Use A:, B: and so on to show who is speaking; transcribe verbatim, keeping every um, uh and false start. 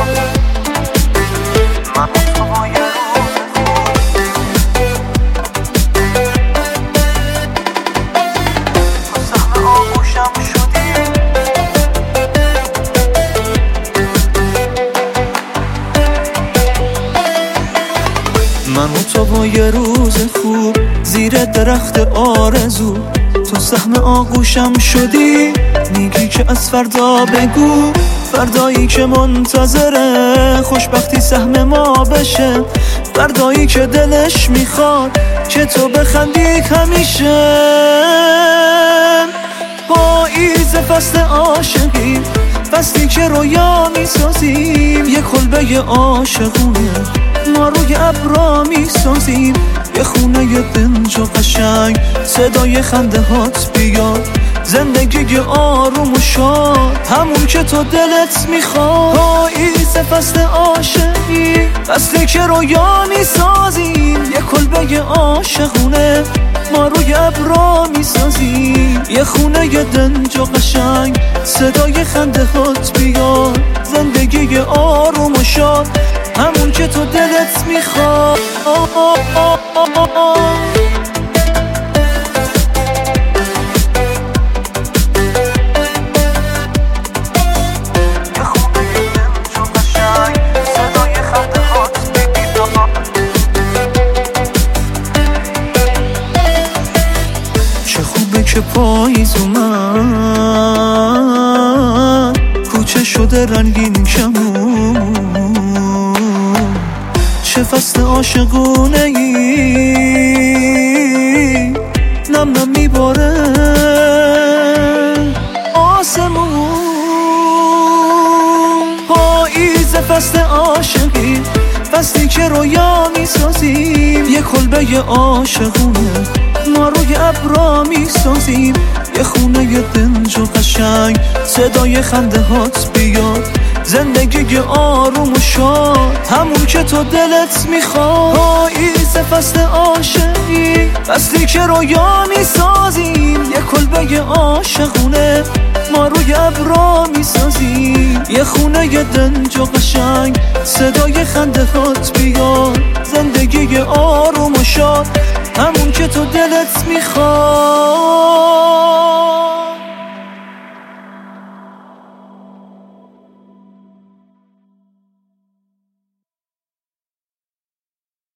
A: من و تو با یه روز خوب تو سهم آغوشم شدی. من و تو با یه روز خوب زیر درخت آرزو، تو سهم آغوشم شدی. میگی که از فردا بگو، فردایی که منتظره خوشبختی سهم ما بشه، فردایی که دلش میخواد که تو بخندی همیشه. پاییز فصل عاشقی، فصلی که رویا میسازیم، یه کلبه عاشقونه ما روی ابرا میسازیم. یه خونه یه دنج و قشنگ، صدای خنده هات بیاد، زندگی آروم و شاد، همون که تو دلت میخواد. پاییز فصل عاشقی، فصلی که رویا میسازیم، یه کلبه عاشقونه ما روی ابرا میسازیم. یه خونه یه دنج و قشنگ، صدای خنده هات بیاد، زندگی آروم و شاد، همون که تو دلت میخواد. چه خوبه که پاییز اومد، کوچه شده رنگین کمون. چه فصل عاشقونه ای، نم نم میباره آسمون. پاییز فصل عاشقی، فصلی که رویا میسازیم، یه کلبه عاشقونه ما روی ابرا میسازیم. یه خونه یه دنج و قشنگ، صدای خنده هات بیاد، زندگی آروم و شاد، همون که تو دلت میخواد. پاییز فصل عاشقی، فصلی که رویا میسازیم، یه کلبه عاشقونه ما روی ابرا میسازیم. یه خونه یه دنج و قشنگ، صدای خنده هات بیاد، زندگی آروم و شاد، همون که تو دلت میخواد.